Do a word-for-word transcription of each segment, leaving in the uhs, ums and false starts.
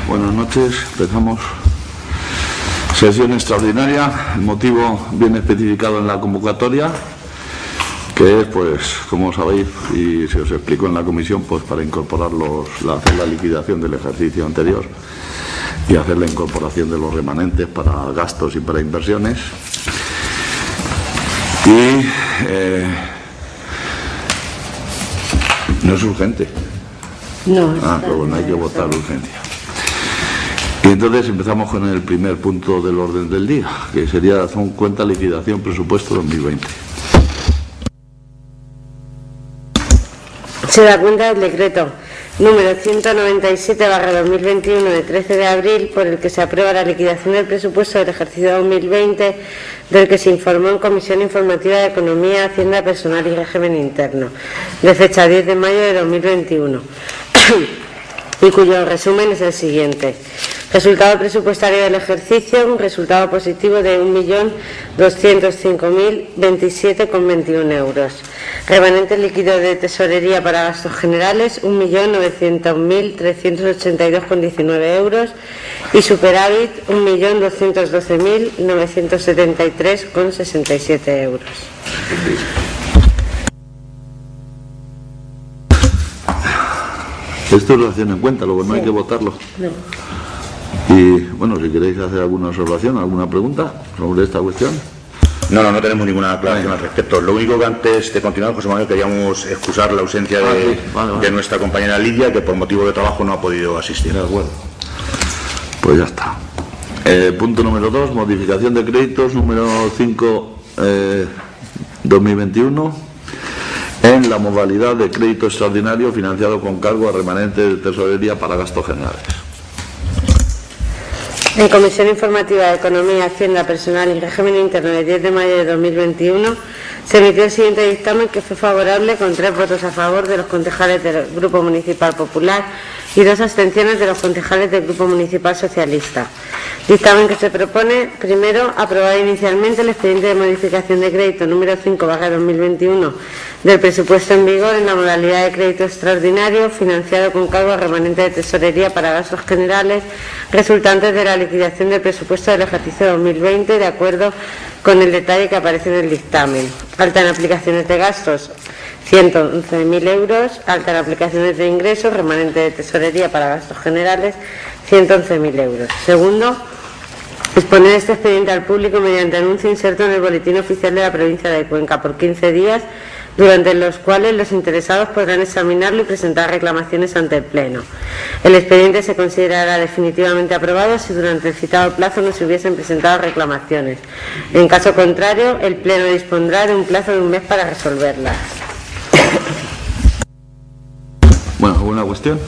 buenas noches. Empezamos sesión extraordinaria. El motivo viene especificado en la convocatoria, que es, pues, como sabéis y se os explicó en la comisión, pues para incorporar los, la, hacer la liquidación del ejercicio anterior y hacer la incorporación de los remanentes para gastos y para inversiones. Y eh, no es urgente. No, ah, pero bueno, hay que votar urgencia. Y entonces empezamos con el primer punto del orden del día, que sería son cuenta liquidación presupuesto dos mil veinte. Se da cuenta del decreto número ciento noventa y siete barra dos mil veintiuno de trece de abril, por el que se aprueba la liquidación del presupuesto del ejercicio dos mil veinte, del que se informó en Comisión Informativa de Economía, Hacienda, Personal y Régimen Interno, de fecha diez de mayo de dos mil veintiuno, y cuyo resumen es el siguiente. Resultado presupuestario del ejercicio: un resultado positivo de un millón doscientos cinco mil veintisiete coma veintiuno euros. Remanente líquido de tesorería para gastos generales: un millón novecientos mil trescientos ochenta y dos coma diecinueve euros. Y superávit: un millón doscientos doce mil novecientos setenta y tres coma sesenta y siete euros. Esto lo hacen en cuenta, luego no sí. Hay que votarlo. No. Y bueno, si queréis hacer alguna observación, alguna pregunta sobre esta cuestión. No, no, no tenemos ninguna aclaración al respecto. Lo único que antes de continuar, José Manuel, queríamos excusar la ausencia de, ah, sí. vale, vale. de nuestra compañera Lidia, que por motivo de trabajo no ha podido asistir. De acuerdo. Pues ya está. Eh, punto número dos, modificación de créditos número cinco eh, dos mil veintiuno en la modalidad de crédito extraordinario financiado con cargo a remanente de tesorería para gastos generales. En Comisión Informativa de Economía, Hacienda, Personal y Régimen Interno de diez de mayo de dos mil veintiuno se emitió el siguiente dictamen, que fue favorable con tres votos a favor de los concejales del Grupo Municipal Popular y dos abstenciones de los concejales del Grupo Municipal Socialista. Dictamen que se propone, primero, aprobar inicialmente el expediente de modificación de crédito número cinco barra dos mil veintiuno del presupuesto en vigor en la modalidad de crédito extraordinario financiado con cargo a remanente de tesorería para gastos generales resultantes de la liquidación del presupuesto del ejercicio dos mil veinte, de acuerdo con el detalle que aparece en el dictamen. Alta en aplicaciones de gastos: ciento once mil euros. Alta en aplicaciones de ingresos, remanente de tesorería para gastos generales: ciento once mil euros. Segundo, exponer este expediente al público mediante anuncio inserto en el Boletín Oficial de la Provincia de Cuenca por quince días, durante los cuales los interesados podrán examinarlo y presentar reclamaciones ante el Pleno. El expediente se considerará definitivamente aprobado si durante el citado plazo no se hubiesen presentado reclamaciones. En caso contrario, el Pleno dispondrá de un plazo de un mes para resolverlas. Bueno, ¿alguna cuestión?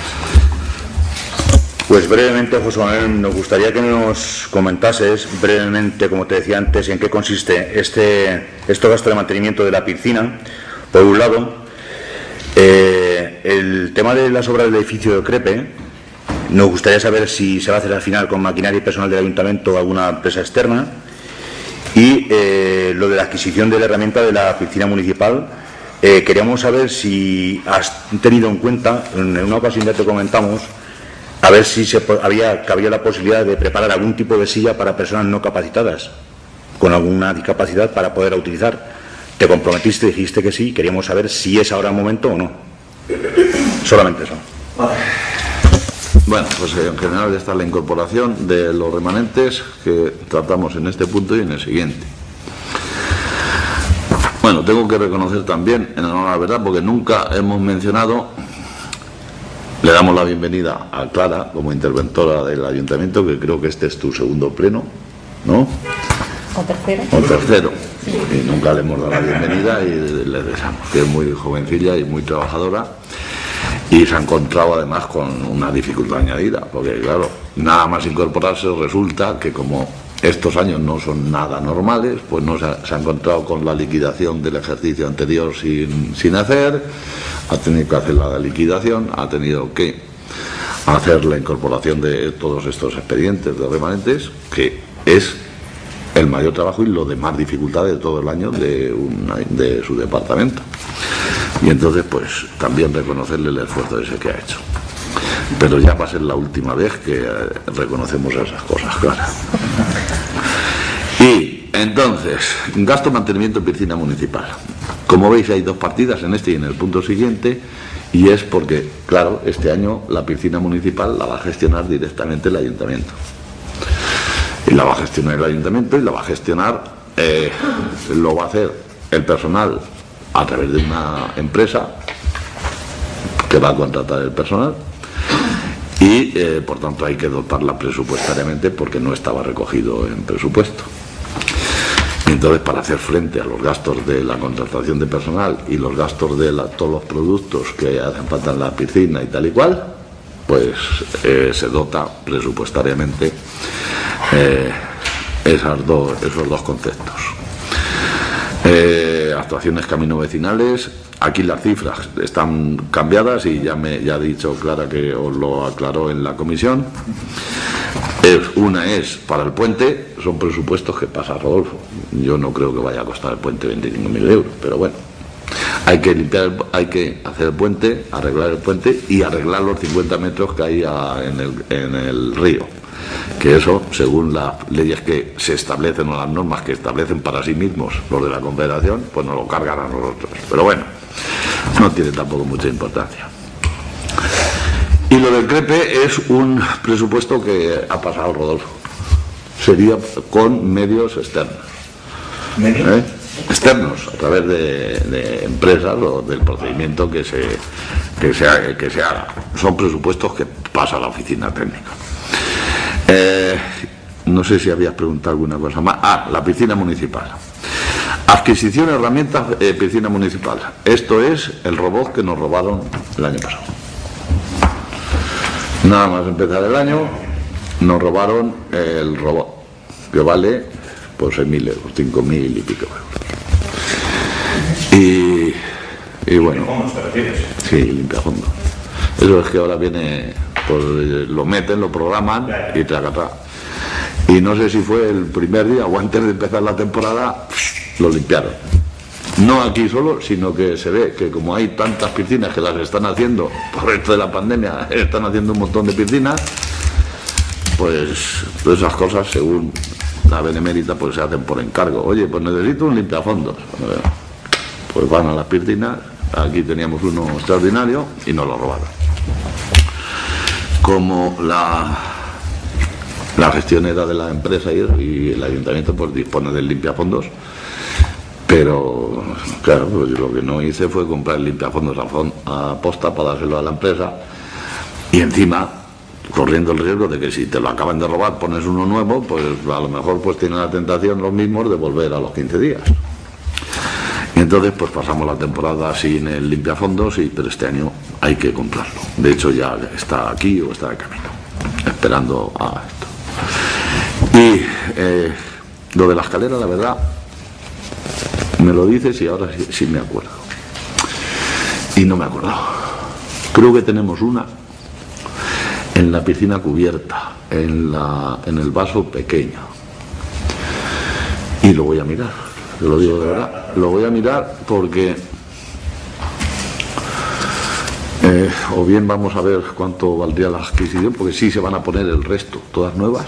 Pues brevemente, José Manuel, nos gustaría que nos comentases brevemente, como te decía antes, en qué consiste este, este gasto de mantenimiento de la piscina. Por un lado, eh, el tema de las obras del edificio de Crepe, nos gustaría saber si se va a hacer al final con maquinaria y personal del ayuntamiento o alguna empresa externa. Y eh, lo de la adquisición de la herramienta de la piscina municipal, eh, queríamos saber si has tenido en cuenta, en una ocasión ya te comentamos, a ver si se había, había la posibilidad de preparar algún tipo de silla para personas no capacitadas, con alguna discapacidad, para poderla utilizar. Te comprometiste, dijiste que sí, queríamos saber si es ahora el momento o no. Solamente eso. Vale. Bueno, pues en general está la incorporación de los remanentes que tratamos en este punto y en el siguiente. Bueno, tengo que reconocer también, en honor a la verdad, porque nunca hemos mencionado. Le damos la bienvenida a Clara como interventora del ayuntamiento, que creo que este es tu segundo pleno, ¿no? O tercero. O tercero. Sí. Y nunca le hemos dado la bienvenida y le deseamos, que es muy jovencilla y muy trabajadora. Y se ha encontrado además con una dificultad añadida, porque claro, nada más incorporarse resulta que como estos años no son nada normales, pues no se ha, se ha encontrado con la liquidación del ejercicio anterior sin, sin hacer. Ha tenido que hacer la liquidación, ha tenido que hacer la incorporación de todos estos expedientes de remanentes, que es el mayor trabajo y lo de más dificultad de todo el año de, una, de su departamento. Y entonces, pues, también reconocerle el esfuerzo ese que ha hecho. pero ya va a ser la última vez que eh, reconocemos esas cosas, claro. Y entonces, gasto mantenimiento en piscina municipal. Como veis, hay dos partidas en este y en el punto siguiente, y es porque, claro, este año la piscina municipal la va a gestionar directamente el ayuntamiento. Y la va a gestionar el ayuntamiento y la va a gestionar, eh, lo va a hacer el personal a través de una empresa que va a contratar el personal y, eh, por tanto, hay que dotarla presupuestariamente porque no estaba recogido en presupuesto. Y entonces, para hacer frente a los gastos de la contratación de personal y los gastos de la, todos los productos que hacen falta en la piscina y tal y cual, pues eh, se dota presupuestariamente eh, esas dos, esos dos conceptos. Eh, actuaciones camino vecinales, aquí las cifras están cambiadas y ya me ya ha dicho Clara que os lo aclaró en la comisión. Es, una es para el puente, son presupuestos que pasa Rodolfo. Yo no creo que vaya a costar el puente veinticinco mil euros, pero bueno, hay que limpiar, el, hay que hacer el puente, arreglar el puente y arreglar los cincuenta metros que hay a, en, el, en el río. Que eso, según las leyes que se establecen o las normas que establecen para sí mismos los de la Confederación, pues nos lo cargan a nosotros. Pero bueno, no tiene tampoco mucha importancia. Y lo del CREPE es un presupuesto que ha pasado Rodolfo. Sería con medios externos. ¿Medios? ¿Eh? Externos, a través de, de empresas o del procedimiento que se, que, se, que se haga. Son presupuestos que pasa a la oficina técnica. Eh, no sé si habías preguntado alguna cosa más. Ah, la piscina municipal. Adquisición de herramientas, eh, piscina municipal. Esto es el robot que nos robaron el año pasado. Nada más empezar el año, nos robaron el robot, que vale por seis mil euros, cinco mil y pico euros. Y, y bueno, sí, limpiafondos. Eso es que ahora viene, pues lo meten, lo programan y tracatá. Y no sé si fue el primer día o antes de empezar la temporada, lo limpiaron. No aquí solo, sino que se ve que como hay tantas piscinas que las están haciendo, por esto de la pandemia, están haciendo un montón de piscinas, pues todas esas cosas, según la Benemérita, pues se hacen por encargo. Oye, pues necesito un limpiafondos. Pues van a las piscinas, aquí teníamos uno extraordinario y nos lo robaron. Como la, la gestión era de la empresa y, y el ayuntamiento pues dispone del limpiafondos, pero claro, pues lo que no hice fue comprar el limpiafondos a, a posta para dárselo a la empresa y encima corriendo el riesgo de que si te lo acaban de robar pones uno nuevo, pues a lo mejor pues tienen la tentación los mismos de volver a los quince días. Y entonces pues pasamos la temporada sin el limpiafondos, y, pero este año hay que comprarlo. De hecho ya está aquí o está de camino, esperando a esto. Y eh, lo de la escalera, la verdad, me lo dices y ahora sí, sí me acuerdo. Y no me he acordado. Creo que tenemos una en la piscina cubierta, en, la, en el vaso pequeño. Y lo voy a mirar. Yo lo digo de verdad, lo voy a mirar porque eh, o bien vamos a ver cuánto valdría la adquisición, porque sí se van a poner el resto, todas nuevas,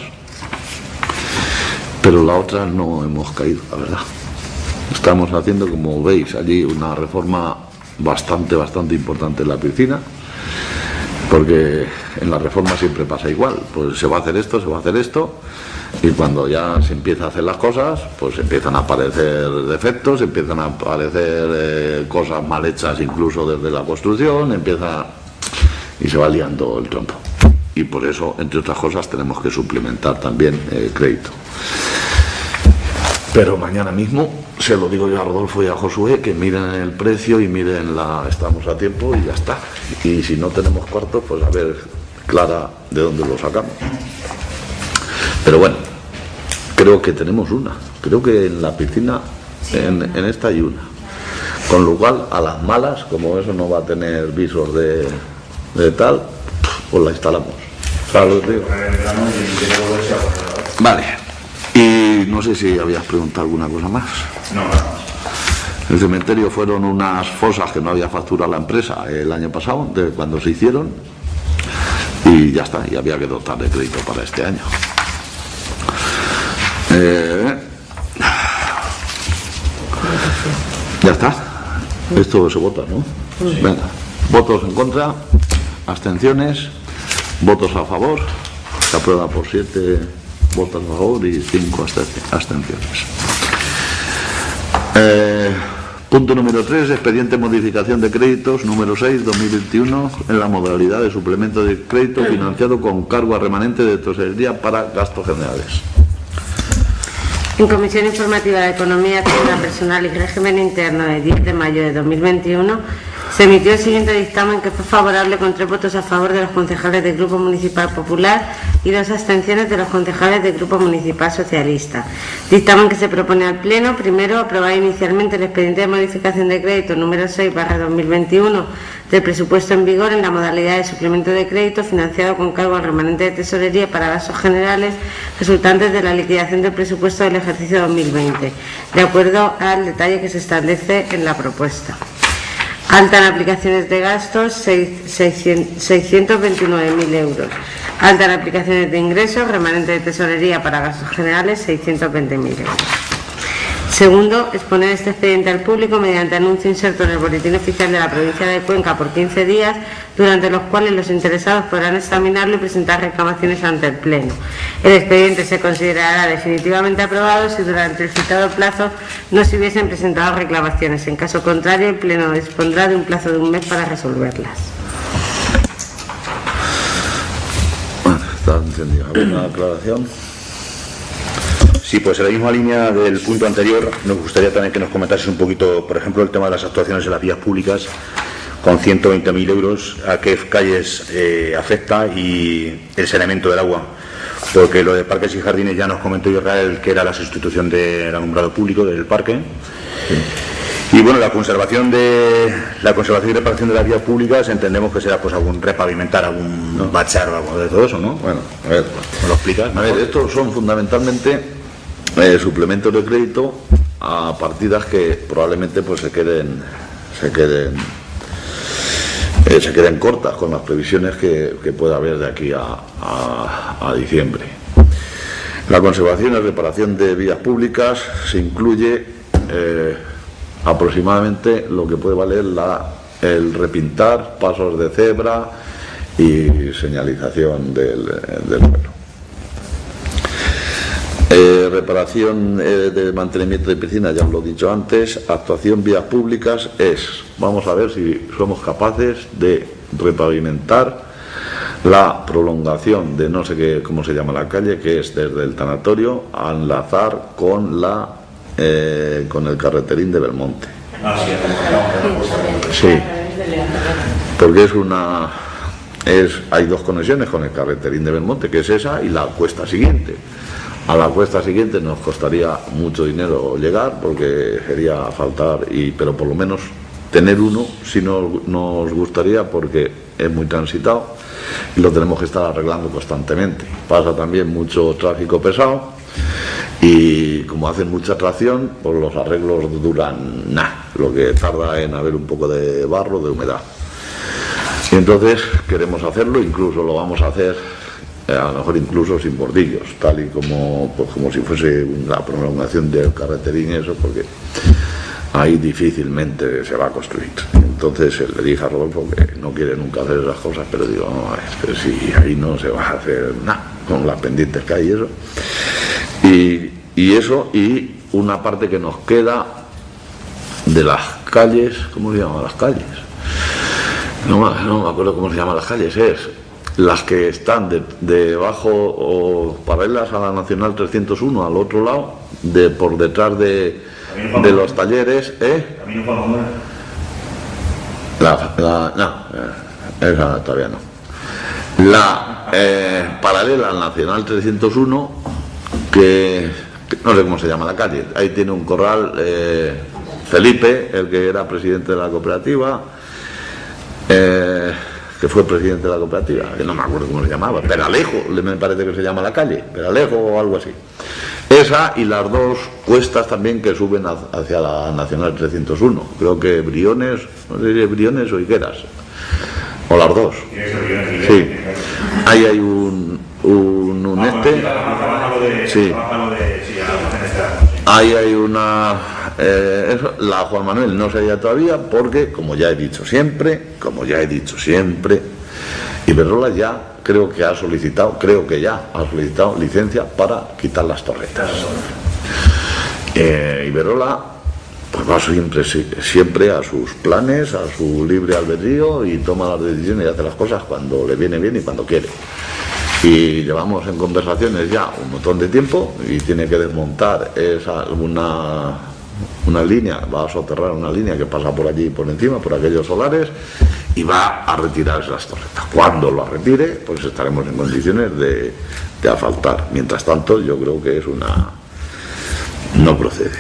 pero la otra no hemos caído, la verdad. Estamos haciendo, como veis, allí una reforma bastante, bastante importante en la piscina, porque en la reforma siempre pasa igual, pues se va a hacer esto, se va a hacer esto, y cuando ya se empieza a hacer las cosas, pues empiezan a aparecer defectos, empiezan a aparecer eh, cosas mal hechas incluso desde la construcción, empieza y se va liando el trompo. Y por eso, entre otras cosas, tenemos que suplementar también eh, crédito. Pero mañana mismo se lo digo yo a Rodolfo y a Josué, que miren el precio y miren la... estamos a tiempo y ya está. Y si no tenemos cuartos, pues a ver, Clara, de dónde lo sacamos. Pero bueno, creo que tenemos una. Creo que en la piscina, en, en esta hay una. Con lo cual, a las malas, como eso no va a tener visos de, de tal, pues la instalamos. ¿Sabes lo que digo? Vale. Y no sé si habías preguntado alguna cosa más. No, no. El cementerio fueron unas fosas que no había facturado la empresa el año pasado, de cuando se hicieron. y ya está, y había que dotar de crédito para este año. Eh, ya está, esto se vota, ¿no? Venga, votos en contra, abstenciones, votos a favor, se aprueba por siete votos a favor y cinco abstenciones. Eh, punto número tres, expediente modificación de créditos número seis, dos mil veintiuno, en la modalidad de suplemento de crédito financiado con cargo a remanente de tesorería para gastos generales. En Comisión Informativa de Economía, Hacienda Personal y Régimen Interno de diez de mayo de dos mil veintiuno se emitió el siguiente dictamen, que fue favorable con tres votos a favor de los concejales del Grupo Municipal Popular y dos abstenciones de los concejales del Grupo Municipal Socialista. Dictamen que se propone al Pleno: primero, aprobar inicialmente el expediente de modificación de crédito número seis barra dos mil veintiuno del presupuesto en vigor en la modalidad de suplemento de crédito financiado con cargo al remanente de tesorería para gastos generales resultantes de la liquidación del presupuesto del ejercicio dos mil veinte, de acuerdo al detalle que se establece en la propuesta. Alta en aplicaciones de gastos, seiscientos veintinueve mil euros. Alta en aplicaciones de ingresos, remanente de tesorería para gastos generales, seiscientos veinte mil euros. Segundo, exponer este expediente al público mediante anuncio inserto en el Boletín Oficial de la Provincia de Cuenca por quince días, durante los cuales los interesados podrán examinarlo y presentar reclamaciones ante el Pleno. El expediente se considerará definitivamente aprobado si durante el citado plazo no se hubiesen presentado reclamaciones. En caso contrario, el Pleno dispondrá de un plazo de un mes para resolverlas. Bueno, está entendido. ¿Alguna aclaración? Sí, pues en la misma línea del punto anterior, nos gustaría también que nos comentases un poquito, por ejemplo, el tema de las actuaciones en las vías públicas, con ciento veinte mil euros, a qué calles eh, afecta, y el saneamiento del agua. Porque lo de parques y jardines ya nos comentó Israel que era la sustitución del alumbrado público del parque. Sí. Y bueno, la conservación de la conservación y reparación de las vías públicas entendemos que será pues algún repavimentar, algún no. bachar o algo de todo eso, ¿no? Bueno, a ver, ¿me lo explicas? A ver, estos son fundamentalmente Eh, suplementos de crédito a partidas que probablemente pues se queden se queden eh, se queden cortas con las previsiones que, que pueda haber de aquí a, a, a diciembre. La conservación y reparación de vías públicas se incluye eh, aproximadamente lo que puede valer la, el repintar pasos de cebra y señalización del, del suelo. Eh, reparación eh, de mantenimiento de piscina, ya os lo he dicho antes. Actuación vías públicas es, vamos a ver si somos capaces de repavimentar la prolongación de no sé qué, cómo se llama la calle, que es desde el tanatorio a enlazar con la eh, con el carreterín de Belmonte. Sí, porque es una es hay dos conexiones con el carreterín de Belmonte, que es esa, y la cuesta siguiente. A la cuesta siguiente nos costaría mucho dinero llegar, porque sería faltar, y pero por lo menos tener uno sí nos, nos gustaría, porque es muy transitado y lo tenemos que estar arreglando constantemente. Pasa también mucho tráfico pesado y como hacen mucha tracción, pues los arreglos duran nada, lo que tarda en haber un poco de barro, de humedad. Y entonces queremos hacerlo, incluso lo vamos a hacer a lo mejor incluso sin bordillos, tal y como pues como si fuese una prolongación del carreterín, eso, porque ahí difícilmente se va a construir. Entonces le dije a Rodolfo que no quiere nunca hacer esas cosas, pero digo, no, es que si ahí no se va a hacer nada, con las pendientes que hay y eso. Y, y eso, y una parte que nos queda de las calles, ¿cómo se llaman las calles? No, no me acuerdo cómo se llaman las calles, es las que están de, debajo o paralelas a la Nacional trescientos uno, al otro lado, de por detrás de, de los talleres, ¿eh? La, la, no, esa todavía no. La eh, paralela al Nacional trescientos uno, que, que no sé cómo se llama la calle, ahí tiene un corral, eh, Felipe, el que era presidente de la cooperativa, eh, que fue presidente de la cooperativa, que no me acuerdo cómo se llamaba, Peralejo, me parece que se llama la calle, Peralejo o algo así. Esa y las dos cuestas también que suben hacia la Nacional trescientos uno, creo que Briones, no sé si es Briones o Higueras, o las dos. Sí. ahí hay un, un, un este. Sí. Ahí hay una... Eh, eso, la Juan Manuel no se halla todavía porque, como ya he dicho siempre, como ya he dicho siempre, Iberdrola ya creo que ha solicitado, creo que ya ha solicitado licencia para quitar las torretas. Eh, Iberdrola pues va siempre, siempre a sus planes, a su libre albedrío y toma las decisiones y hace las cosas cuando le viene bien y cuando quiere. Y llevamos en conversaciones ya un montón de tiempo y tiene que desmontar esa, una, una línea, va a soterrar una línea que pasa por allí por encima, por aquellos solares, y va a retirar esas torretas. Cuando lo retire, pues estaremos en condiciones de, de asfaltar. Mientras tanto, yo creo que es una... no procede.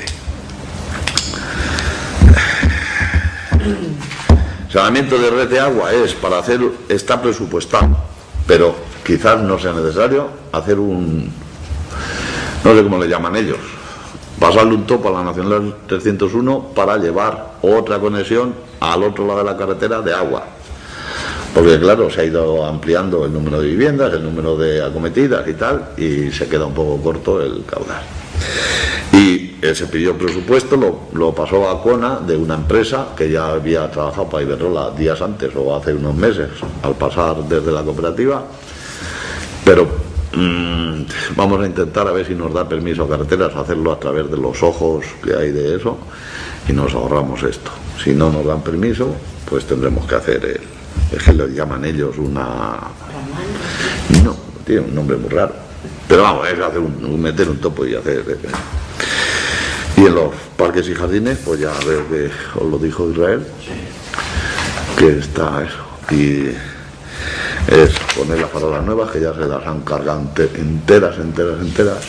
Saneamiento de red de agua es para hacer, está presupuestado, pero quizás no sea necesario hacer un, no sé cómo le llaman ellos, pasarle un topo a la Nacional trescientos uno para llevar otra conexión al otro lado de la carretera de agua, porque claro, se ha ido ampliando el número de viviendas, el número de acometidas y tal, y se queda un poco corto el caudal. Y eh, se pidió presupuesto, lo, lo pasó a CONA de una empresa que ya había trabajado para Iberdrola días antes o hace unos meses al pasar desde la cooperativa, pero mmm, vamos a intentar a ver si nos da permiso a Carreteras hacerlo a través de los ojos que hay de eso y nos ahorramos esto. Si no nos dan permiso, pues tendremos que hacer el, es que lo llaman ellos una... no, tiene un nombre muy raro, pero vamos, es hacer un, meter un topo y hacer... Eh, y en los parques y jardines, pues ya veo que os lo dijo Israel, que está eso, y es poner las farolas nuevas, que ya se las han cargado enteras, enteras, enteras.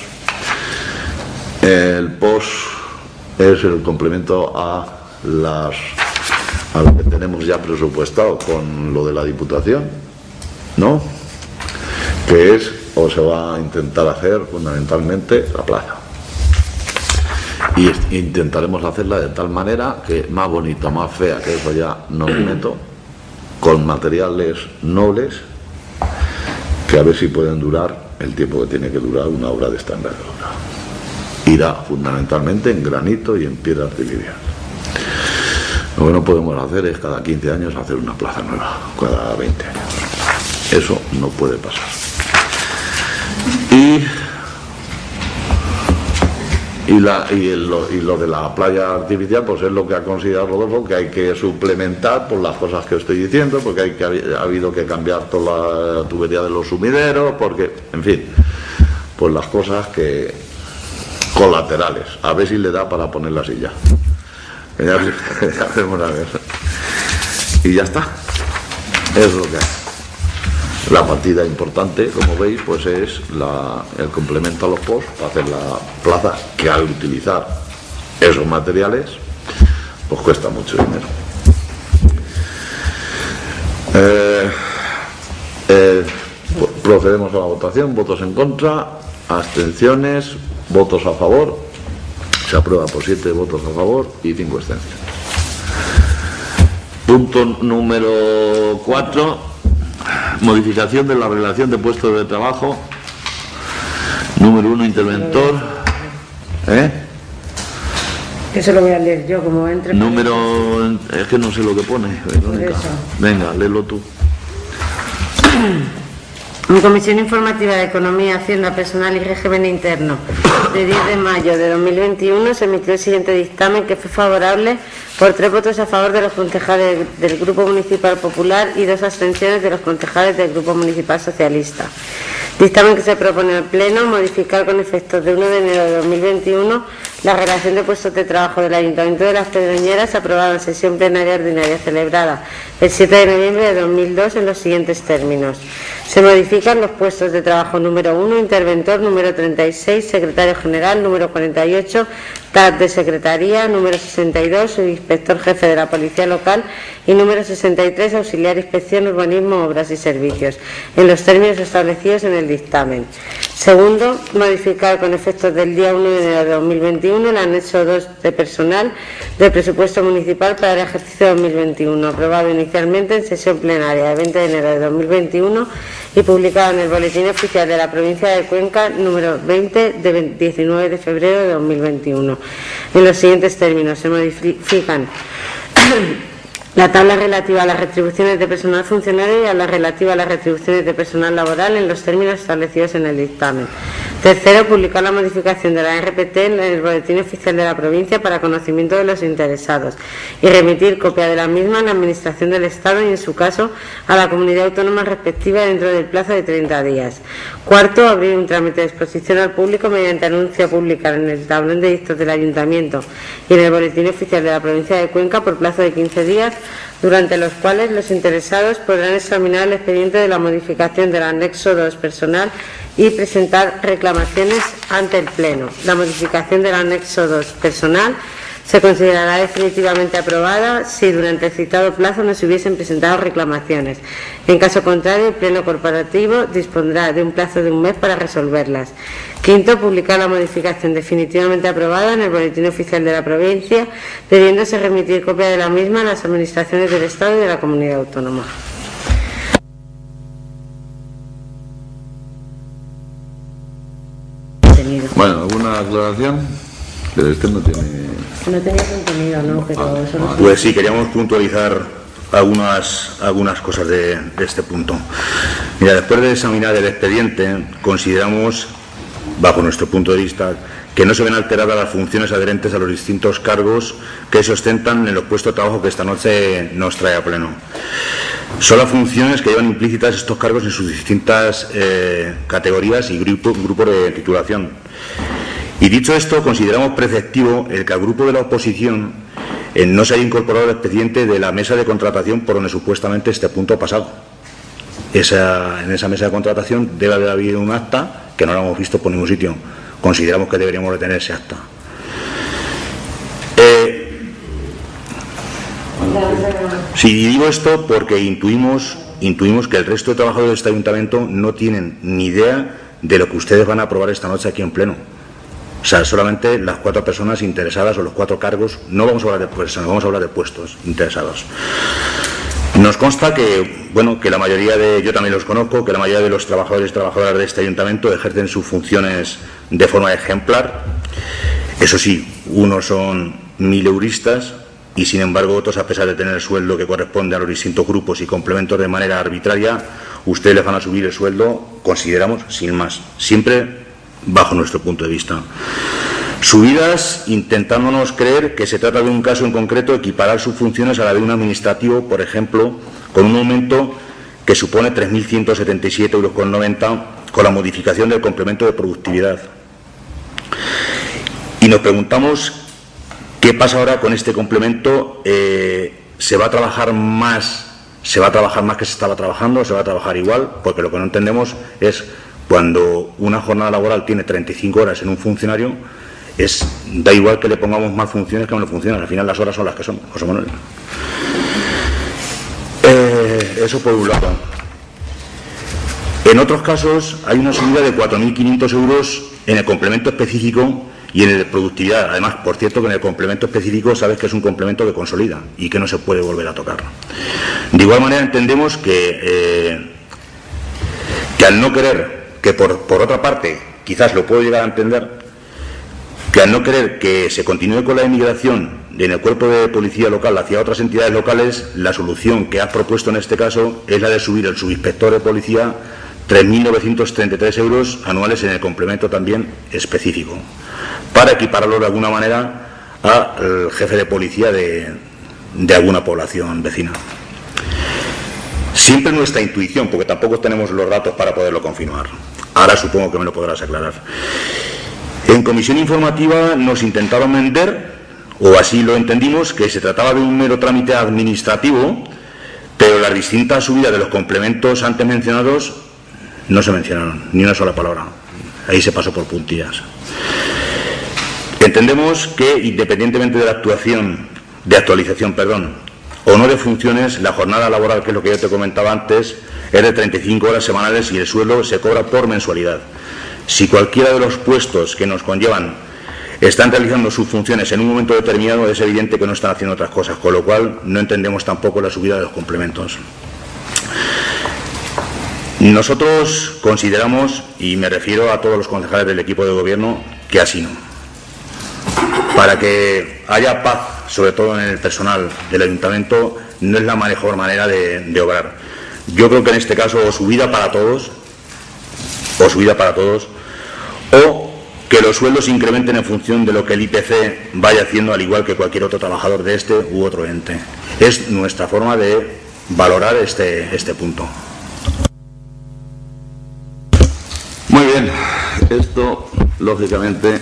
El post es el complemento a las a lo que tenemos ya presupuestado con lo de la Diputación, ¿no? Que es, o se va a intentar hacer fundamentalmente la plaza. Y intentaremos hacerla de tal manera que más bonita, más fea, que eso ya no me meto, con materiales nobles, que a ver si pueden durar el tiempo que tiene que durar una obra de esta envergadura. Irá fundamentalmente en granito y en piedra artificial. Lo que no podemos hacer es cada quince años hacer una plaza nueva, cada veinte años. Eso no puede pasar. Y... Y, la, y, el, lo, y lo de la playa artificial, pues es lo que ha considerado Rodolfo, que hay que suplementar por las cosas que estoy diciendo, porque hay que, ha habido que cambiar toda la tubería de los sumideros, porque, en fin, pues las cosas que colaterales. A ver si le da para poner la silla. Ya, ya veremos a ver. Y ya está. Es lo que hay. La partida importante, como veis, pues es la, el complemento a los posts para hacer la plaza, que al utilizar esos materiales pues cuesta mucho dinero. Eh, eh, procedemos a la votación. Votos en contra, abstenciones, votos a favor. Se aprueba por siete votos a favor y cinco abstenciones. Punto número cuatro. Modificación de la relación de puestos de trabajo. Número uno, interventor. ¿Eh? Eso lo voy a leer yo, como entre... Número... es que no sé lo que pone, Verónica. Venga, léelo tú. En Comisión Informativa de Economía, Hacienda, Personal y Régimen Interno, de diez de mayo de dos mil veintiuno, se emitió el siguiente dictamen, que fue favorable por tres votos a favor de los concejales del Grupo Municipal Popular y dos abstenciones de los concejales del Grupo Municipal Socialista. Dictamen que se propone al Pleno modificar con efectos de primero de enero de dos mil veintiuno la relación de puestos de trabajo del Ayuntamiento de Las Pedroñeras, aprobada en sesión plenaria ordinaria celebrada el siete de noviembre de dos mil dos en los siguientes términos. Se modifican los puestos de trabajo número uno, interventor, número treinta y seis, secretario general, número cuarenta y ocho, T A D de secretaría, número sesenta y dos, subinspector jefe de la Policía Local y número sesenta y tres, auxiliar inspección, urbanismo, obras y servicios, en los términos establecidos en el dictamen. Segundo, modificar con efectos del día uno de enero de dos mil veintiuno el anexo dos de personal del presupuesto municipal para el ejercicio dos mil veintiuno, aprobado inicialmente en sesión plenaria de veinte de enero de dos mil veintiuno y publicado en el Boletín Oficial de la Provincia de Cuenca número veinte de diecinueve de febrero de dos mil veintiuno. En los siguientes términos se modifican la tabla relativa a las retribuciones de personal funcionario y a la relativa a las retribuciones de personal laboral en los términos establecidos en el dictamen. Tercero, publicar la modificación de la R P T en el Boletín Oficial de la Provincia para conocimiento de los interesados y remitir copia de la misma a la Administración del Estado y, en su caso, a la comunidad autónoma respectiva dentro del plazo de treinta días. Cuarto, abrir un trámite de exposición al público mediante anuncio a publicar en el tablón de dictos del Ayuntamiento y en el Boletín Oficial de la Provincia de Cuenca por plazo de quince días, durante los cuales los interesados podrán examinar el expediente de la modificación del anexo dos personal y presentar reclamaciones ante el Pleno. La modificación del anexo dos personal se considerará definitivamente aprobada si durante el citado plazo no se hubiesen presentado reclamaciones. En caso contrario, el Pleno Corporativo dispondrá de un plazo de un mes para resolverlas. Quinto, publicar la modificación definitivamente aprobada en el Boletín Oficial de la Provincia, debiéndose remitir copia de la misma a las Administraciones del Estado y de la Comunidad Autónoma. Bueno, ¿alguna aclaración? Pero este no tiene... No tenía contenido, ¿no? Pero ah, eso no... Pues sí, queríamos puntualizar algunas, algunas cosas de, de este punto. Mira, después de examinar el expediente, consideramos, bajo nuestro punto de vista, que no se ven alteradas las funciones adherentes a los distintos cargos que se ostentan en los puestos de trabajo que esta noche nos trae a pleno. Son las funciones que llevan implícitas estos cargos en sus distintas eh, categorías y grupo, grupos de titulación. Y dicho esto, consideramos preceptivo el que al grupo de la oposición eh, no se haya incorporado el expediente de la mesa de contratación por donde supuestamente este punto ha pasado. Esa, en esa mesa de contratación debe haber habido un acta que no lo hemos visto por ningún sitio. Consideramos que deberíamos de tener ese acta. Eh, Si digo esto porque intuimos, intuimos que el resto de trabajadores de este ayuntamiento no tienen ni idea de lo que ustedes van a aprobar esta noche aquí en pleno. O sea, solamente las cuatro personas interesadas o los cuatro cargos, no vamos a hablar de personas, vamos a hablar de puestos interesados. Nos consta que, bueno, que la mayoría de, yo también los conozco, que la mayoría de los trabajadores y trabajadoras de este ayuntamiento ejercen sus funciones de forma ejemplar. Eso sí, unos son mileuristas y, sin embargo, otros, a pesar de tener el sueldo que corresponde a los distintos grupos y complementos de manera arbitraria, ustedes les van a subir el sueldo, consideramos, sin más, siempre bajo nuestro punto de vista. Subidas intentándonos creer que se trata de un caso en concreto, equiparar sus funciones a la de un administrativo, por ejemplo, con un aumento que supone tres mil ciento setenta y siete euros con noventa con la modificación del complemento de productividad. Y nos preguntamos qué pasa ahora con este complemento. Eh, ¿Se va a trabajar más? ¿Se va a trabajar más que se estaba trabajando? ¿Se va a trabajar igual? Porque lo que no entendemos es cuando una jornada laboral tiene treinta y cinco horas en un funcionario, es da igual que le pongamos más funciones que no le funcionan, al final las horas son las que son, José Manuel. Eh, eso por un lado. En otros casos hay una subida de cuatro mil quinientos euros en el complemento específico y en el de productividad. Además, por cierto, que en el complemento específico sabes que es un complemento que consolida y que no se puede volver a tocar. De igual manera entendemos que, eh, que al no querer, que por, por otra parte, quizás lo puedo llegar a entender, que al no querer que se continúe con la emigración en el cuerpo de policía local hacia otras entidades locales, la solución que has propuesto en este caso es la de subir el subinspector de policía tres mil novecientos treinta y tres euros anuales en el complemento también específico, para equipararlo de alguna manera al jefe de policía de, de alguna población vecina. Siempre nuestra intuición, porque tampoco tenemos los datos para poderlo confirmar. Ahora supongo que me lo podrás aclarar. En comisión informativa nos intentaron vender, o así lo entendimos, que se trataba de un mero trámite administrativo, pero las distintas subidas de los complementos antes mencionados no se mencionaron, ni una sola palabra. Ahí se pasó por puntillas. Entendemos que, independientemente de la actuación, de actualización, perdón, o no de funciones, la jornada laboral, que es lo que yo te comentaba antes, es de treinta y cinco horas semanales y el sueldo se cobra por mensualidad. Si cualquiera de los puestos que nos conllevan están realizando sus funciones en un momento determinado, es evidente que no están haciendo otras cosas, con lo cual no entendemos tampoco la subida de los complementos. Nosotros consideramos, y me refiero a todos los concejales del equipo de gobierno, que así no. Para que haya paz, sobre todo en el personal del ayuntamiento, no es la mejor manera de, de obrar. Yo creo que en este caso o subida para todos, o subida para todos, o que los sueldos se incrementen en función de lo que el I P C vaya haciendo, al igual que cualquier otro trabajador de este u otro ente. Es nuestra forma de valorar este, este punto. Muy bien, esto lógicamente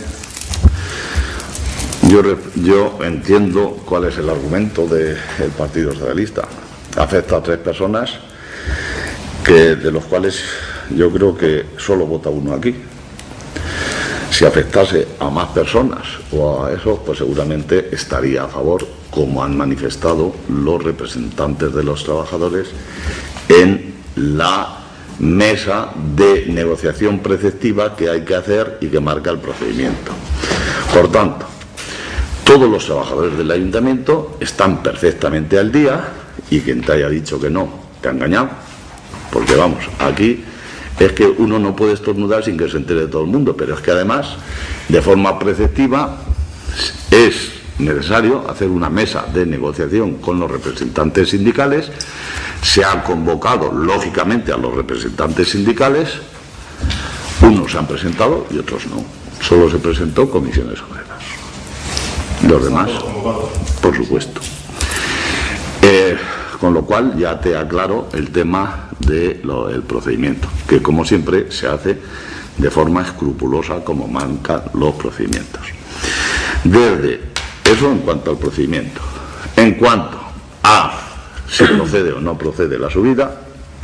yo, yo entiendo cuál es el argumento del Partido Socialista. Afecta a tres personas, que de los cuales yo creo que solo vota uno aquí. Si afectase a más personas o a eso, pues seguramente estaría a favor, como han manifestado los representantes de los trabajadores en la mesa de negociación preceptiva que hay que hacer y que marca el procedimiento. Por tanto, todos los trabajadores del ayuntamiento están perfectamente al día, y quien te haya dicho que no, te ha engañado, porque vamos, aquí es que uno no puede estornudar sin que se entere de todo el mundo, pero es que además, de forma preceptiva, es necesario hacer una mesa de negociación con los representantes sindicales. Se ha convocado, lógicamente, a los representantes sindicales. Unos se han presentado y otros no. Solo se presentó Comisiones Obreras. Los demás, por supuesto. Eh, con lo cual ya te aclaro el tema del procedimiento, que como siempre se hace de forma escrupulosa como marcan los procedimientos. Desde eso en cuanto al procedimiento. En cuanto a si procede o no procede la subida,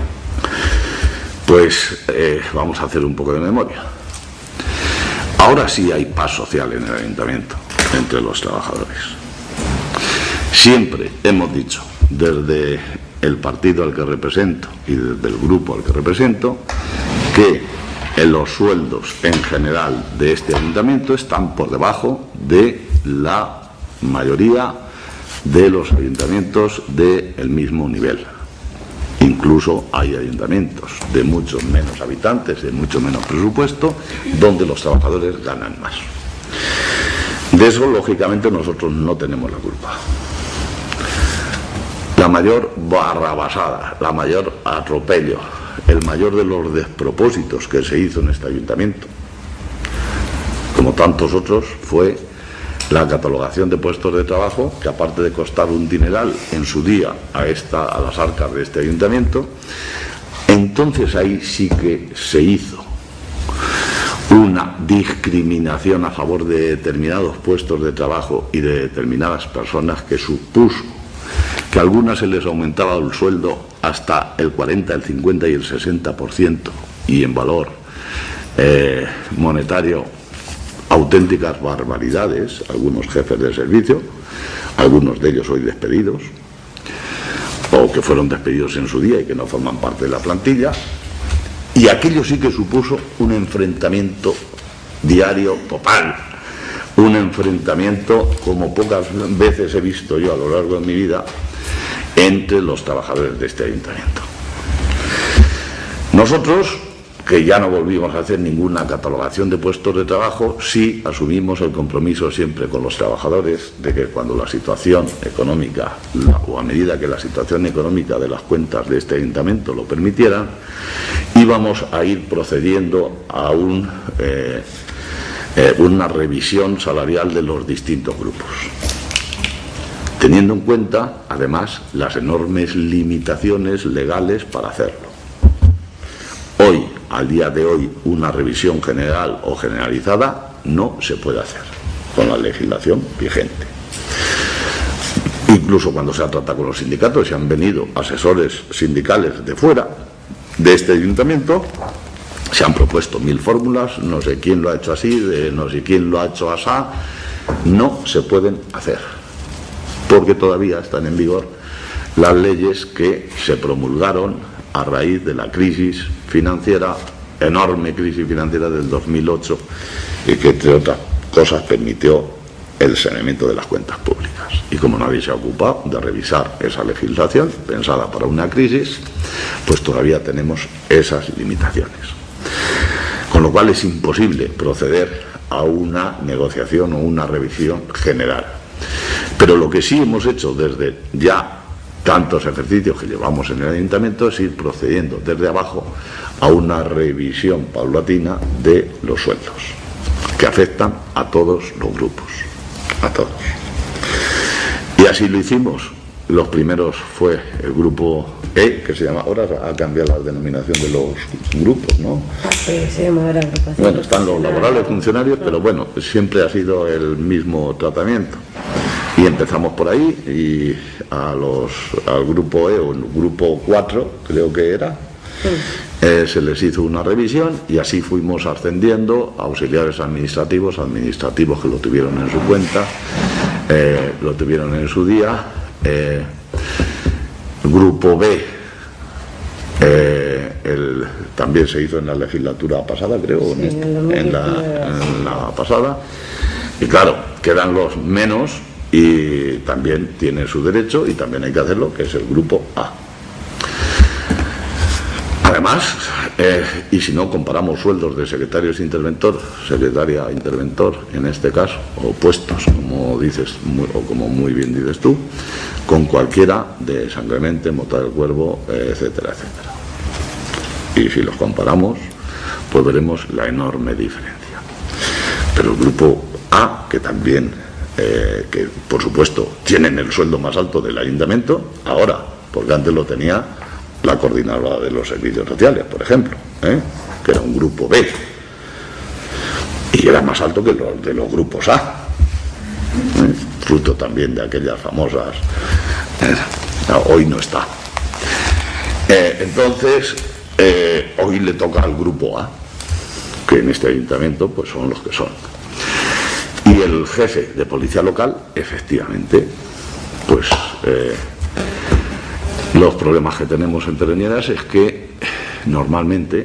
pues eh, vamos a hacer un poco de memoria. Ahora sí hay paz social en el ayuntamiento, entre los trabajadores. Siempre hemos dicho, desde el partido al que represento y desde el grupo al que represento, que en los sueldos en general de este ayuntamiento están por debajo de la mayoría de los ayuntamientos del mismo nivel. Incluso hay ayuntamientos de muchos menos habitantes, de mucho menos presupuesto, donde los trabajadores ganan más. De eso, lógicamente, nosotros no tenemos la culpa. La mayor barrabasada, la mayor atropello, el mayor de los despropósitos que se hizo en este ayuntamiento, como tantos otros, fue la catalogación de puestos de trabajo, que aparte de costar un dineral en su día a, esta, a las arcas de este ayuntamiento, entonces ahí sí que se hizo una discriminación a favor de determinados puestos de trabajo y de determinadas personas, que supuso que a algunas se les aumentaba el sueldo hasta el cuarenta, el cincuenta y el sesenta por ciento, y en valor eh, monetario auténticas barbaridades. Algunos jefes de servicio, algunos de ellos hoy despedidos, o que fueron despedidos en su día y que no forman parte de la plantilla, y aquello sí que supuso un enfrentamiento diario total, un enfrentamiento como pocas veces he visto yo a lo largo de mi vida entre los trabajadores de este ayuntamiento. Nosotros, que ya no volvimos a hacer ninguna catalogación de puestos de trabajo, sí asumimos el compromiso siempre con los trabajadores de que cuando la situación económica, la, o a medida que la situación económica de las cuentas de este ayuntamiento lo permitiera, íbamos a ir procediendo a un, eh, eh, una revisión salarial de los distintos grupos, teniendo en cuenta, además, las enormes limitaciones legales para hacerlo. Hoy, al día de hoy, una revisión general o generalizada no se puede hacer con la legislación vigente. Incluso cuando se ha tratado con los sindicatos, se han venido asesores sindicales de fuera de este ayuntamiento, se han propuesto mil fórmulas, no sé quién lo ha hecho así, de no sé quién lo ha hecho asá, no se pueden hacer, porque todavía están en vigor las leyes que se promulgaron a raíz de la crisis financiera, enorme crisis financiera del dos mil ocho, y que entre otras cosas permitió el saneamiento de las cuentas públicas. Y como nadie se ha ocupado de revisar esa legislación pensada para una crisis, pues todavía tenemos esas limitaciones. Con lo cual es imposible proceder a una negociación o una revisión general. Pero lo que sí hemos hecho desde ya tantos ejercicios que llevamos en el ayuntamiento es ir procediendo desde abajo a una revisión paulatina de los sueldos, que afectan a todos los grupos, a todos. Y así lo hicimos. Los primeros fue el grupo E, que se llama, ahora ha cambiado la denominación de los grupos, ¿no? Sí, se llama ahora agrupación. Bueno, están los laborales, funcionarios, pero bueno, siempre ha sido el mismo tratamiento. Y empezamos por ahí, y a los, al grupo E, o el grupo cuatro, creo que era, sí. eh, se les hizo una revisión, y así fuimos ascendiendo a auxiliares administrativos, administrativos que lo tuvieron en su cuenta, eh, lo tuvieron en su día. Eh, grupo B, eh, el, también se hizo en la legislatura pasada, creo, sí, en, este, en, la, en la pasada, y claro, quedan los menos, y también tiene su derecho, y también hay que hacerlo, que es el grupo A. Además, eh, y si no comparamos sueldos de secretarios interventor, secretaria interventor en este caso, o puestos, como dices, muy, o como muy bien dices tú, con cualquiera de San Clemente, Mota del Cuervo, eh, etcétera, etcétera. Y si los comparamos, pues veremos la enorme diferencia. Pero el grupo A, que también, eh, que por supuesto tienen el sueldo más alto del ayuntamiento, ahora, porque antes lo tenía la coordinadora de los servicios sociales, por ejemplo, ¿eh? que era un grupo B, y era más alto que los de los grupos A, ¿eh? fruto también de aquellas famosas, ¿eh? no, hoy no está. Eh, entonces, eh, hoy le toca al grupo A, que en este ayuntamiento pues son los que son. Y el jefe de policía local, efectivamente, pues... Eh, los problemas que tenemos en Tereñeras es que normalmente,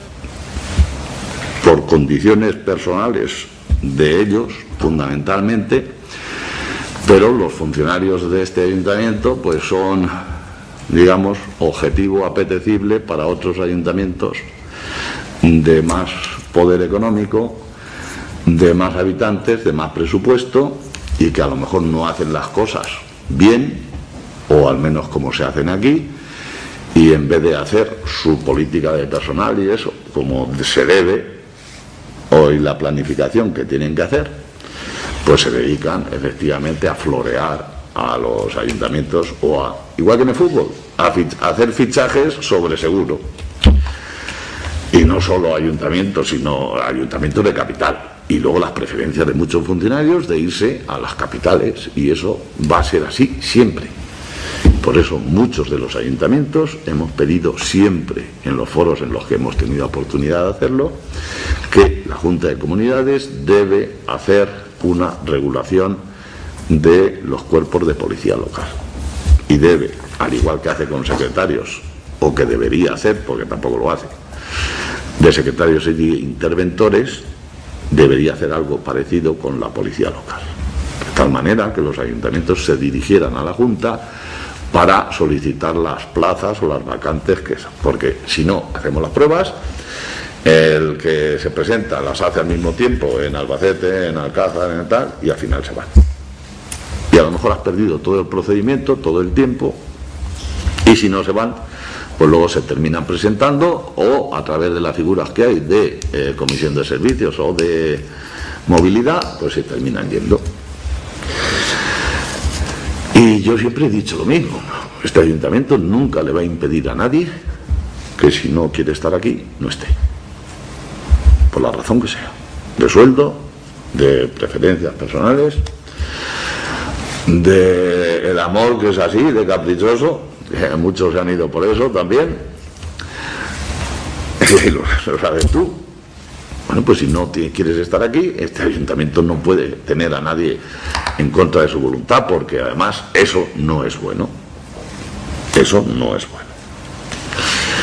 por condiciones personales de ellos, fundamentalmente, pero los funcionarios de este ayuntamiento pues son, digamos, objetivo apetecible para otros ayuntamientos de más poder económico, de más habitantes, de más presupuesto, y que a lo mejor no hacen las cosas bien, o al menos como se hacen aquí, y en vez de hacer su política de personal y eso, como se debe, o y la planificación que tienen que hacer, pues se dedican efectivamente a florear a los ayuntamientos, o a, igual que en el fútbol, a, fich, a hacer fichajes sobre seguro. Y no solo ayuntamientos, sino ayuntamientos de capital. Y luego las preferencias de muchos funcionarios de irse a las capitales, y eso va a ser así siempre. Por eso muchos de los ayuntamientos hemos pedido siempre, en los foros en los que hemos tenido oportunidad de hacerlo, que la Junta de Comunidades debe hacer una regulación de los cuerpos de policía local. Y debe, al igual que hace con secretarios, o que debería hacer, porque tampoco lo hace, de secretarios y interventores, debería hacer algo parecido con la policía local. De tal manera que los ayuntamientos se dirigieran a la Junta para solicitar las plazas o las vacantes que son, porque si no hacemos las pruebas, el que se presenta las hace al mismo tiempo en Albacete, en Alcázar, en tal, y al final se van. Y a lo mejor has perdido todo el procedimiento, todo el tiempo, y si no se van, pues luego se terminan presentando, o a través de las figuras que hay de eh, comisión de servicios o de movilidad, pues se terminan yendo. Y yo siempre he dicho lo mismo, este ayuntamiento nunca le va a impedir a nadie que si no quiere estar aquí, no esté. Por la razón que sea, de sueldo, de preferencias personales, de el amor que es así, de caprichoso, que muchos se han ido por eso también, y lo, lo sabes tú. Bueno, pues si no quieres estar aquí, este ayuntamiento no puede tener a nadie en contra de su voluntad, porque además eso no es bueno. Eso no es bueno.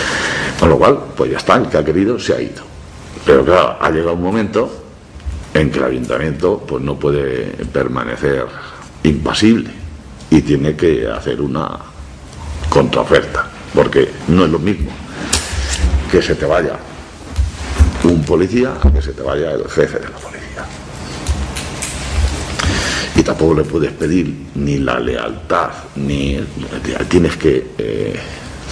Con lo cual, pues ya está, el que ha querido se ha ido. Pero claro, ha llegado un momento en que el ayuntamiento pues no puede permanecer impasible y tiene que hacer una contraoferta, porque no es lo mismo que se te vaya un policía a que se te vaya el jefe de la policía. Y tampoco le puedes pedir ni la lealtad, ni tienes que eh,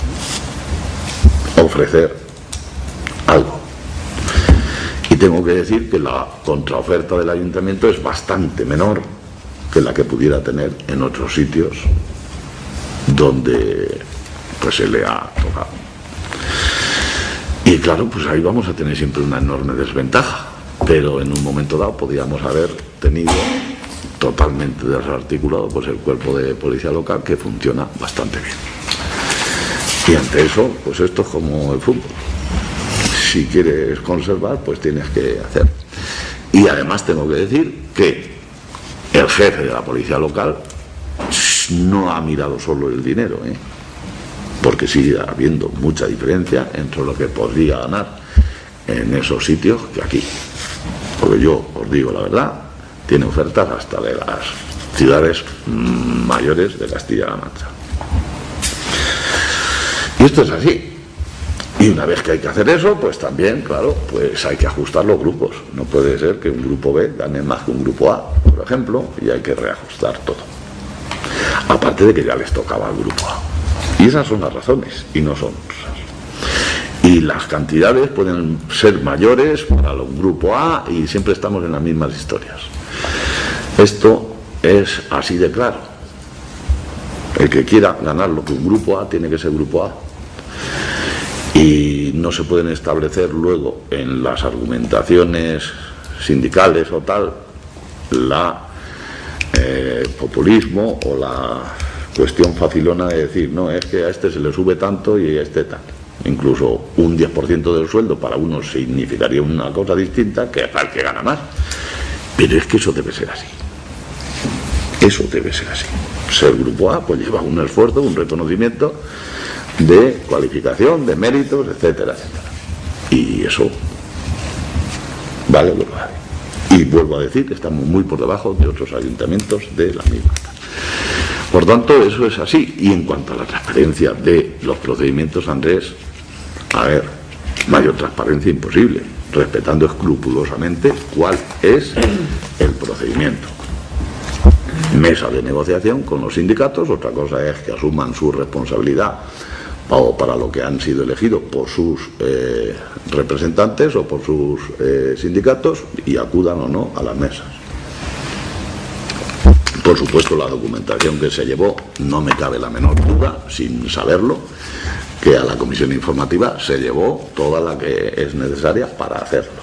ofrecer algo. Y tengo que decir que la contraoferta del ayuntamiento es bastante menor que la que pudiera tener en otros sitios donde pues se le ha tocado. Y claro, pues ahí vamos a tener siempre una enorme desventaja, pero en un momento dado podríamos haber tenido totalmente desarticulado pues el cuerpo de policía local, que funciona bastante bien. Y ante eso, pues esto es como el fútbol. Si quieres conservar, pues tienes que hacer. Y además tengo que decir que el jefe de la policía local no ha mirado solo el dinero, ¿eh? Porque sigue habiendo mucha diferencia entre lo que podría ganar en esos sitios que aquí. Porque yo os digo la verdad, tiene ofertas hasta de las ciudades mayores de Castilla-La Mancha. Y esto es así. Y una vez que hay que hacer eso, pues también, claro, pues hay que ajustar los grupos. No puede ser que un grupo B gane más que un grupo A, por ejemplo, y hay que reajustar todo. Aparte de que ya les tocaba al grupo A. Y esas son las razones, y no son otras. Y las cantidades pueden ser mayores para un grupo A, y siempre estamos en las mismas historias. Esto es así de claro. El que quiera ganar lo que un grupo A tiene que ser grupo A. Y no se pueden establecer luego en las argumentaciones sindicales o tal la eh, populismo o la cuestión facilona de decir, no, es que a este se le sube tanto y a este tal. Incluso un diez por ciento del sueldo para unos significaría una cosa distinta que para el que gana más. Pero es que eso debe ser así. Eso debe ser así. Ser grupo A pues lleva un esfuerzo, un reconocimiento de cualificación, de méritos, etcétera, etcétera. Y eso vale lo que vale. Y vuelvo a decir que estamos muy por debajo de otros ayuntamientos de la misma. Por tanto, eso es así. Y en cuanto a la transparencia de los procedimientos, Andrés, a ver, mayor transparencia imposible, respetando escrupulosamente cuál es el procedimiento. Mesa de negociación con los sindicatos, otra cosa es que asuman su responsabilidad o para lo que han sido elegidos por sus eh, representantes o por sus eh, sindicatos y acudan o no a las mesas. Por supuesto, la documentación que se llevó, no me cabe la menor duda, sin saberlo, que a la comisión informativa se llevó toda la que es necesaria para hacerlo.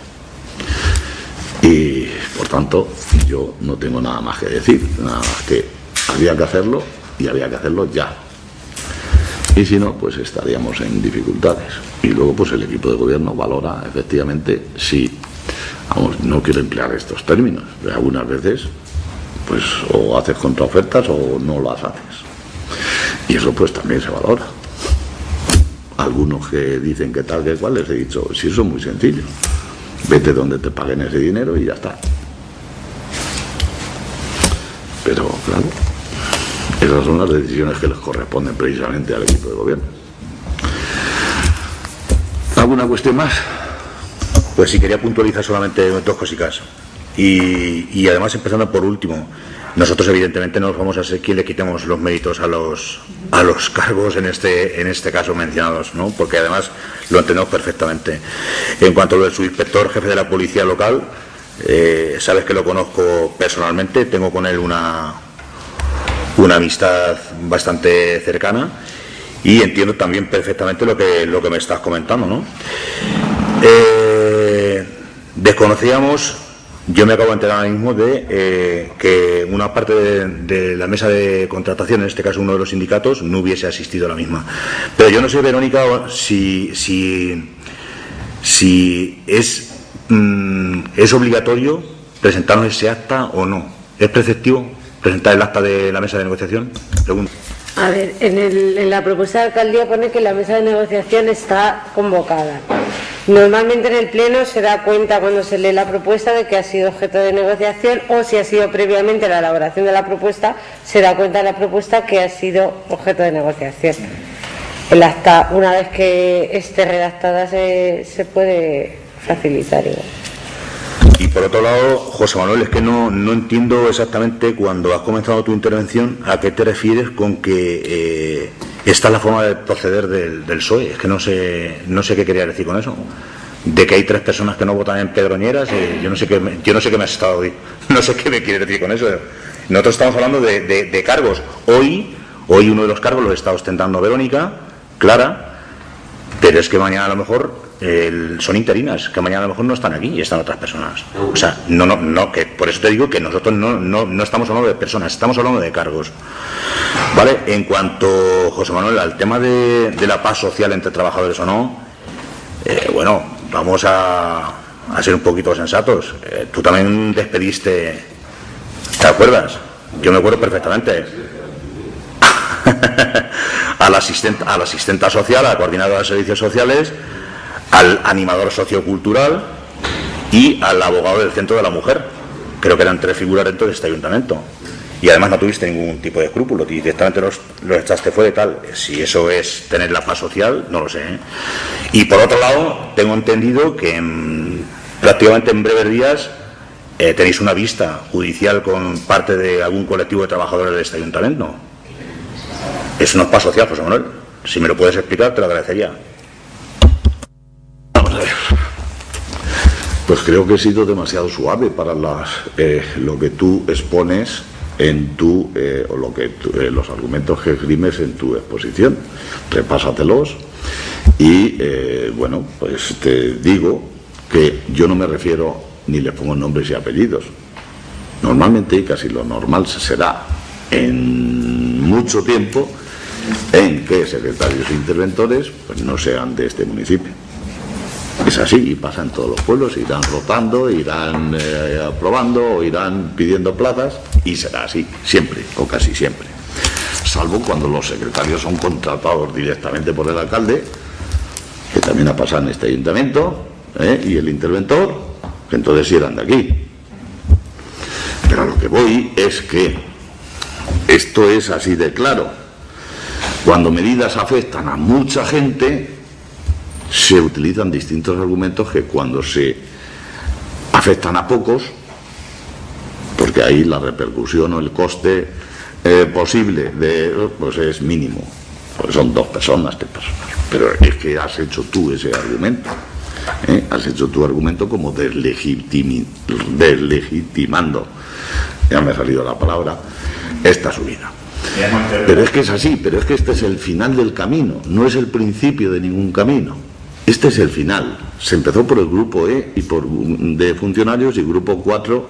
Y, por tanto, yo no tengo nada más que decir, nada más que había que hacerlo y había que hacerlo ya. Y si no, pues estaríamos en dificultades. Y luego, pues el equipo de gobierno valora, efectivamente, si, vamos, no quiero emplear estos términos, pero algunas veces, pues o haces contraofertas o no las haces. Y eso, pues también se valora. Algunos que dicen que tal, que cual, les he dicho, si eso es muy sencillo. Vete donde te paguen ese dinero y ya está. Pero, claro, esas son las decisiones que les corresponden precisamente al equipo de gobierno. ¿Alguna cuestión más? Pues sí, quería puntualizar solamente dos cositas. Y, y además, empezando por último, nosotros evidentemente no vamos a ser quien le quitemos los méritos a los a los cargos en este en este caso mencionados, ¿no? Porque además lo entendemos perfectamente. En cuanto a lo del subinspector jefe de la policía local, eh, sabes que lo conozco personalmente, tengo con él una una amistad bastante cercana y entiendo también perfectamente lo que lo que me estás comentando, ¿no? Eh, desconocíamos. Yo me acabo de enterar ahora mismo de eh, que una parte de, de la mesa de contratación, en este caso uno de los sindicatos, no hubiese asistido a la misma. Pero yo no sé, Verónica, si, si, si es, mm, es obligatorio presentarnos ese acta o no. ¿Es preceptivo presentar el acta de la mesa de negociación? Pregunto. A ver, en, el, en la propuesta de alcaldía pone que la mesa de negociación está convocada. Normalmente en el pleno se da cuenta cuando se lee la propuesta de que ha sido objeto de negociación, o si ha sido previamente la elaboración de la propuesta, se da cuenta de la propuesta que ha sido objeto de negociación. El acta, una vez que esté redactada, se, se puede facilitar igual. Y por otro lado, José Manuel, es que no, no entiendo exactamente cuando has comenzado tu intervención a qué te refieres con que eh, esta es la forma de proceder del, del P S O E. Es que no sé, no sé qué quería decir con eso. De que hay tres personas que no votan en Pedroñeras, eh, yo no sé qué me, yo no sé qué me has estado, no sé qué me quiere decir con eso. Nosotros estamos hablando de, de, de cargos. Hoy, hoy uno de los cargos lo está ostentando Verónica, Clara, pero es que mañana a lo mejor El, son interinas, que mañana a lo mejor no están aquí y están otras personas. O sea, no, no, no, que por eso te digo que nosotros no, no, no estamos hablando de personas, estamos hablando de cargos. Vale, en cuanto, José Manuel, al tema de, de la paz social entre trabajadores o no, eh, bueno, vamos a, a ser un poquito sensatos. Eh, tú también despediste, ¿te acuerdas? Yo me acuerdo perfectamente. a la asistenta, a la asistenta social, a la coordinadora de servicios sociales, al animador sociocultural y al abogado del Centro de la Mujer. Creo que eran tres figuras dentro de este ayuntamiento. Y además no tuviste ningún tipo de escrúpulo, directamente los, los echaste fuera y tal. Si eso es tener la paz social, no lo sé, ¿eh? Y por otro lado, tengo entendido que en, prácticamente en breves días eh, tenéis una vista judicial con parte de algún colectivo de trabajadores de este ayuntamiento. Eso no es paz social, José Manuel. Si me lo puedes explicar, te lo agradecería. Pues creo que he sido demasiado suave para las, eh, lo que tú expones en tu, eh, o lo que tú, eh, los argumentos que esgrimes en tu exposición. Repásatelos y, eh, bueno, pues te digo que yo no me refiero ni le pongo nombres y apellidos. Normalmente, y casi lo normal será en mucho tiempo, en que secretarios e interventores pues no sean de este municipio. Es así, y pasa en todos los pueblos, irán rotando, irán eh, aprobando, o irán pidiendo plazas, y será así, siempre, o casi siempre. Salvo cuando los secretarios son contratados directamente por el alcalde, que también ha pasado en este ayuntamiento, ¿eh? Y el interventor, que entonces sí eran de aquí. Pero a lo que voy es que esto es así de claro. Cuando medidas afectan a mucha gente, se utilizan distintos argumentos que cuando se afectan a pocos, porque ahí la repercusión o el coste eh, posible de, pues es mínimo, pues son dos personas, tres personas. Pero es que has hecho tú ese argumento, ¿eh? Has hecho tu argumento como deslegitimi, deslegitimando, ya me ha salido la palabra, esta subida. Pero es que es así, pero es que este es el final del camino, no es el principio de ningún camino. Este es el final. Se empezó por el grupo E y por, de funcionarios y grupo cuatro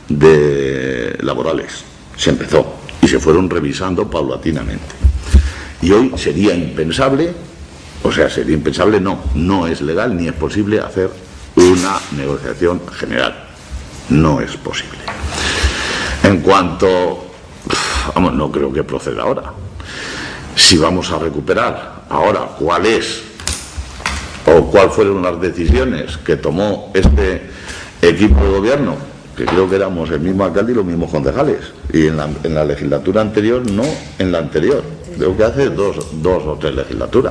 de laborales. Se empezó y se fueron revisando paulatinamente. Y hoy sería impensable, o sea, sería impensable, no, no es legal ni es posible hacer una negociación general. No es posible. En cuanto, vamos, no creo que proceda ahora. Si vamos a recuperar ahora cuál es o cuáles fueron las decisiones que tomó este equipo de gobierno, que creo que éramos el mismo alcalde y los mismos concejales, y en la, en la legislatura anterior, no en la anterior, creo que hace dos, dos o tres legislaturas.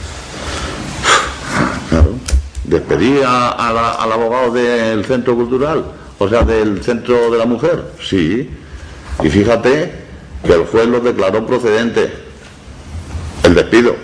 Claro. Despedí a, a la, al abogado del Centro Cultural, o sea, del Centro de la Mujer, sí, y fíjate que el juez lo declaró procedente, el despido.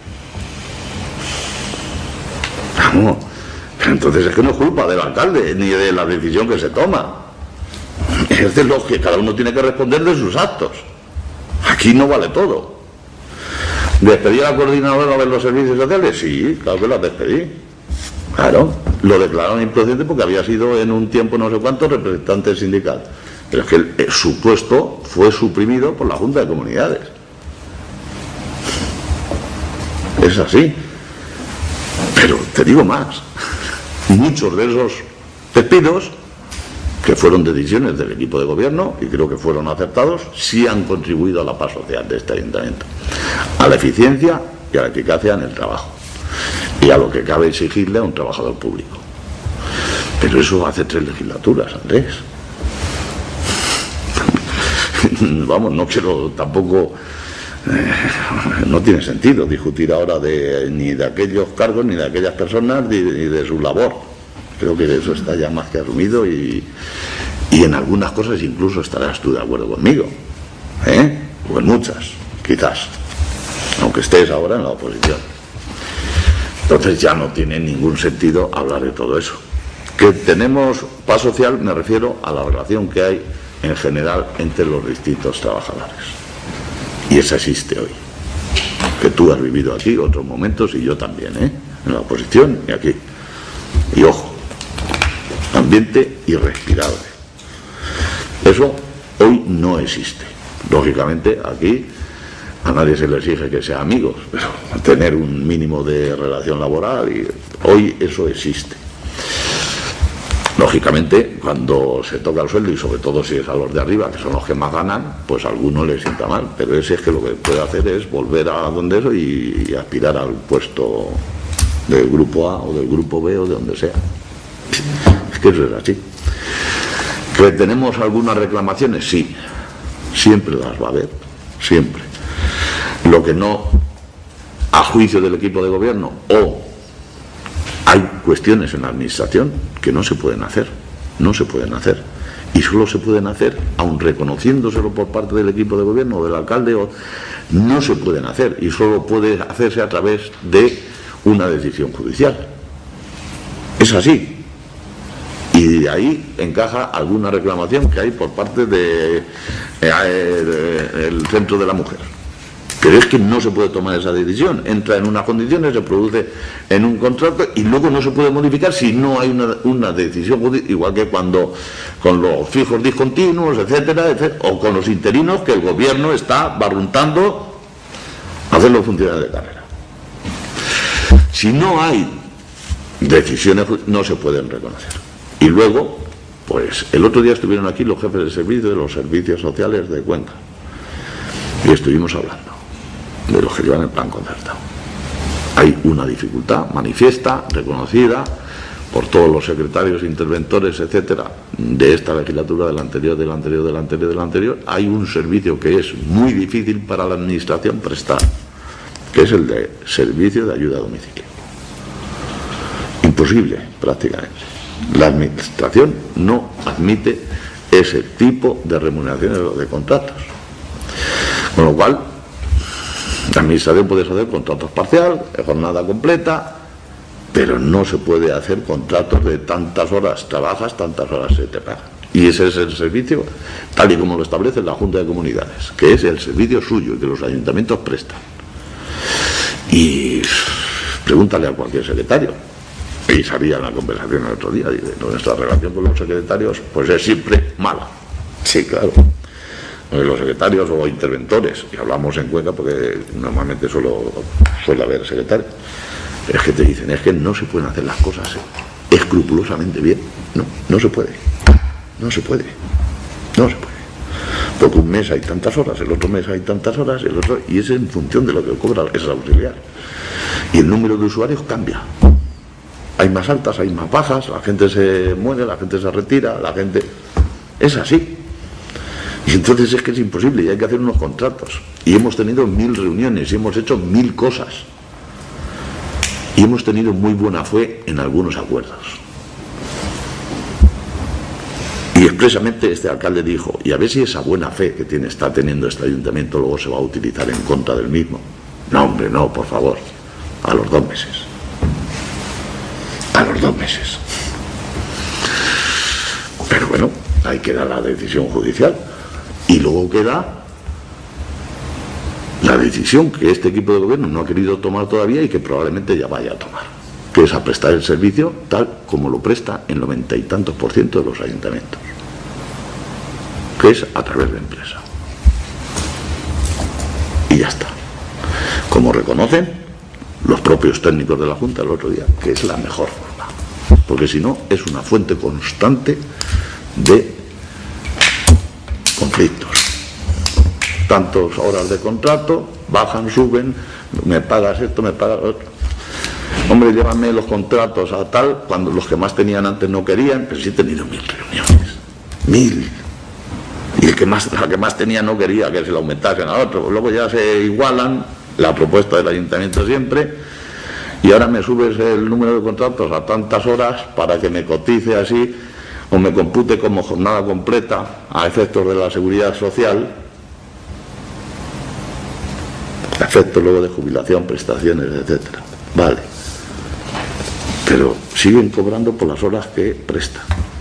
No, pero entonces es que no es culpa del alcalde ni de la decisión que se toma. Es de lo que cada uno tiene que responder de sus actos. Aquí no vale todo. ¿Despedí a la coordinadora de los servicios sociales? Sí, claro que la despedí. Claro, lo declararon improcedente porque había sido en un tiempo no sé cuánto representante sindical. Pero es que el, el, su puesto fue suprimido por la Junta de Comunidades. Es así. Pero te digo más, muchos de esos despidos que fueron decisiones del equipo de gobierno y creo que fueron acertados, sí han contribuido a la paz social de este ayuntamiento, a la eficiencia y a la eficacia en el trabajo y a lo que cabe exigirle a un trabajador público. Pero eso hace tres legislaturas, Andrés. Vamos, no quiero tampoco, eh, no tiene sentido discutir ahora de, ni de aquellos cargos, ni de aquellas personas, ni de, ni de su labor. Creo que eso está ya más que asumido y, y en algunas cosas incluso estarás tú de acuerdo conmigo, ¿eh? O en muchas, quizás, aunque estés ahora en la oposición. Entonces ya no tiene ningún sentido hablar de todo eso. Que tenemos paz social, me refiero a la relación que hay en general entre los distintos trabajadores. Y esa existe hoy. Que tú has vivido aquí otros momentos y yo también, ¿eh? En la oposición y aquí. Y ojo, ambiente irrespirable. Eso hoy no existe. Lógicamente aquí a nadie se le exige que sea amigos, pero tener un mínimo de relación laboral, y hoy eso existe. Lógicamente, cuando se toca el sueldo, y sobre todo si es a los de arriba, que son los que más ganan, pues a algunos les sienta mal, pero ese es que lo que puede hacer es volver a donde eso y, y aspirar al puesto del grupo A o del grupo B o de donde sea. Es que eso es así. ¿Que tenemos algunas reclamaciones? Sí, siempre las va a haber, siempre. Lo que no, a juicio del equipo de gobierno, o hay cuestiones en la administración que no se pueden hacer, no se pueden hacer, y solo se pueden hacer, aun reconociéndoselo por parte del equipo de gobierno o del alcalde, o, no se pueden hacer, y solo puede hacerse a través de una decisión judicial. Es así. Y de ahí encaja alguna reclamación que hay por parte del de, de, Centro de la Mujer. Pero es que no se puede tomar esa decisión. Entra en unas condiciones, se produce en un contrato y luego no se puede modificar si no hay una, una decisión judicial, igual que cuando con los fijos discontinuos, etcétera, etcétera, o con los interinos que el gobierno está barruntando a hacer los funcionarios de carrera. Si no hay decisiones, no se pueden reconocer. Y luego, pues el otro día estuvieron aquí los jefes de servicio de los servicios sociales de Cuenca y estuvimos hablando de los que llevan el plan concertado. Hay una dificultad manifiesta, reconocida por todos los secretarios, interventores, etcétera, de esta legislatura, de la anterior, de la anterior, de la anterior, de la anterior. Hay un servicio que es muy difícil para la administración prestar, que es el de servicio de ayuda a domicilio. Imposible, prácticamente. La administración no admite ese tipo de remuneraciones o de contratos. Con lo cual, la administración puede hacer contratos parciales, de jornada completa, pero no se puede hacer contratos de tantas horas trabajas, tantas horas se te pagan. Y ese es el servicio, tal y como lo establece la Junta de Comunidades, que es el servicio suyo y que los ayuntamientos prestan. Y pregúntale a cualquier secretario. Y salía en la conversación el otro día, dice, nuestra relación con los secretarios pues es siempre mala. Sí, claro. Los secretarios o interventores, y hablamos en Cuenca porque normalmente solo suele haber secretarios, es que te dicen, es que no se pueden hacer las cosas escrupulosamente bien. No, no se puede. No se puede. No se puede. Porque un mes hay tantas horas, el otro mes hay tantas horas, el otro, y es en función de lo que cobra ese auxiliar. Y el número de usuarios cambia. Hay más altas, hay más bajas, la gente se muere, la gente se retira, la gente... Es así. Y entonces es que es imposible y hay que hacer unos contratos. Y hemos tenido mil reuniones y hemos hecho mil cosas. Y hemos tenido muy buena fe en algunos acuerdos. Y expresamente este alcalde dijo, y a ver si esa buena fe que tiene, está teniendo este ayuntamiento luego se va a utilizar en contra del mismo. No, hombre, no, por favor. A los dos meses. A los dos meses. Pero bueno, ahí queda la decisión judicial. Y luego queda la decisión que este equipo de gobierno no ha querido tomar todavía y que probablemente ya vaya a tomar, que es a prestar el servicio tal como lo presta el noventa y tantos por ciento de los ayuntamientos, que es a través de empresa. Y ya está. Como reconocen los propios técnicos de la Junta el otro día, que es la mejor forma, porque si no es una fuente constante de conflictos. Tantas horas de contrato, bajan, suben, me pagas esto, me pagas lo otro. Hombre, llévame los contratos a tal, cuando los que más tenían antes no querían, pero sí he tenido mil reuniones. Mil. Y el que más, la que más tenía no quería que se lo aumentasen a otro. Luego ya se igualan, la propuesta del ayuntamiento siempre, y ahora me subes el número de contratos a tantas horas para que me cotice así, o me compute como jornada completa a efectos de la seguridad social, a efectos luego de jubilación, prestaciones, etcétera. Vale. Pero siguen cobrando por las horas que prestan.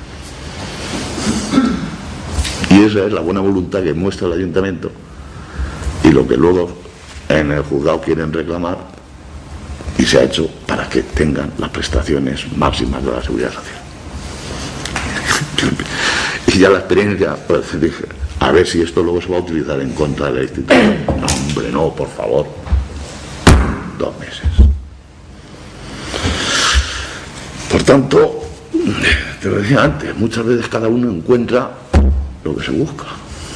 Y esa es la buena voluntad que muestra el ayuntamiento y lo que luego en el juzgado quieren reclamar, y se ha hecho para que tengan las prestaciones máximas de la seguridad social. Y ya la experiencia, pues dije, a ver si esto luego se va a utilizar en contra de la institución. No, hombre, no, por favor. Dos meses. Por tanto, te lo decía antes, muchas veces cada uno encuentra lo que se busca.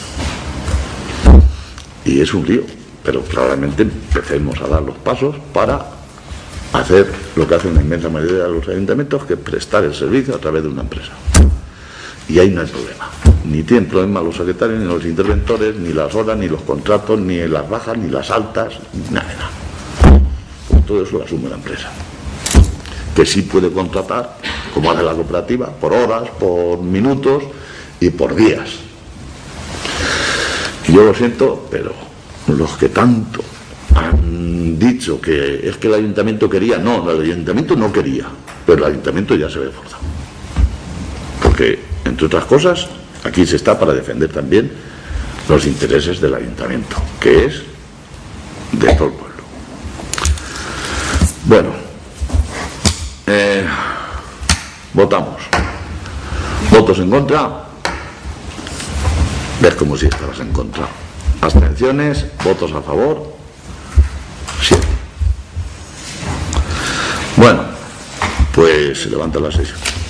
Y es un lío, pero claramente empecemos a dar los pasos para hacer lo que hace una inmensa mayoría de los ayuntamientos, que es prestar el servicio a través de una empresa. Y ahí no hay problema. Ni tienen problema los secretarios, ni los interventores, ni las horas, ni los contratos, ni las bajas, ni las altas, nada de nada. Todo eso lo asume la empresa, que sí puede contratar, como hace la cooperativa, por horas, por minutos y por días. Y yo lo siento, pero los que tanto han dicho que es que el ayuntamiento quería, no, el ayuntamiento no quería, pero el ayuntamiento ya se ve forzado. Porque, entre otras cosas, aquí se está para defender también los intereses del ayuntamiento, que es de todo el pueblo. Bueno, eh, votamos. Votos en contra. Ves como si estabas en contra. Abstenciones, votos a favor. Siete. Bueno, pues se levanta la sesión.